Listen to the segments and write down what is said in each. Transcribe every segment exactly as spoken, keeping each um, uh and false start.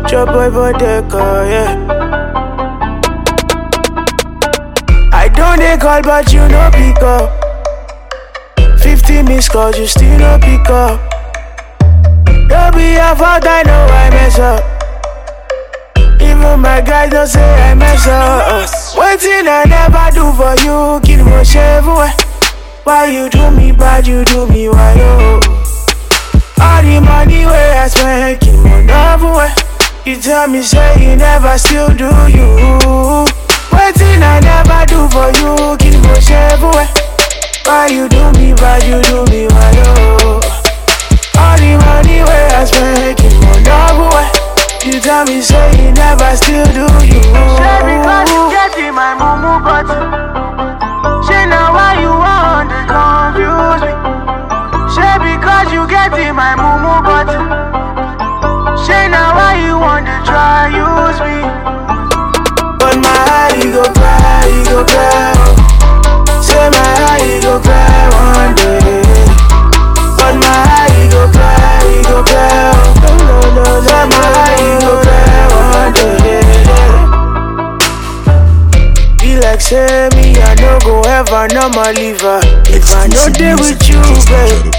Your boy Bodeka, yeah. I don't dey call, but you no pick up. Fifty missed calls, you still no pick up. Don't be your fault, I know I mess up. Even my guys don't say I mess up. One thing I never do for you, kill me shave. Why you do me bad, you do me why yo? All the money where I spend, kill me another way. You tell me say you never still do you. One thing I never do for you, kill me shave. Why you do me bad, you do me why yo? All the money where I spend, kill me another way. You tell me say you never still do you. Say because you get in my mumu button. Say now why you want to confuse me. Say because you get in my mumu button. Say now why you want to try use me. But my eye you go cry, you go cry. Say my eye you go cry one day. But my eye you go cry, you go cry. Say my eye you go cry one day. Be like say me I no go ever normal leave her. If I no dey with you, babe.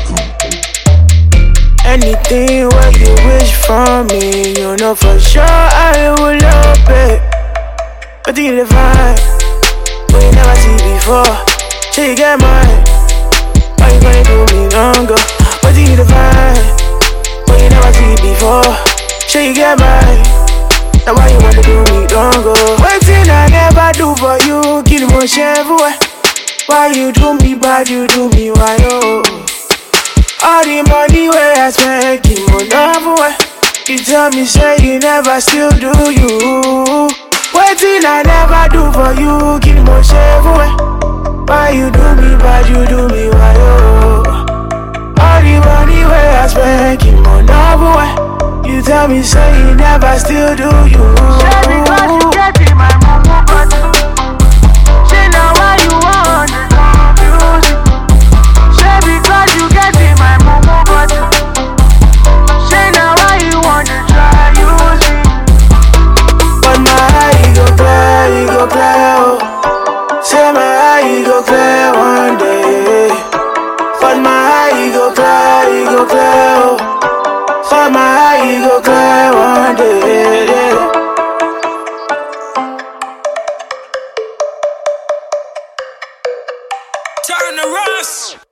Anything what you wish from me, you know for sure I will love it. But you the vibe, but you never see before. So you get mine, why you gonna do me longer? But you the vibe, but you never see before. So you get mine, now why you wanna do me longer? One thing I never do for you, kill me everywhere. Why you do me bad, you do me why oh? All the money where I spend, keep on another way. You tell me say you never still do you. One thing I never do for you, keep on everywhere. Why you do me bad, you do me why oh? All the money where I spend, keep on another way. You tell me say you never still do you. Say because you get in my mumu button. Say now why you want to confuse me. Say because you get in my mumu button. Say now why you want to try use me. But my eye you go clear, you go clear oh. Say my eye you go clear one day. But my eye you go clear, you go clear oh. But my eye you go clear one day. Turn the Ross.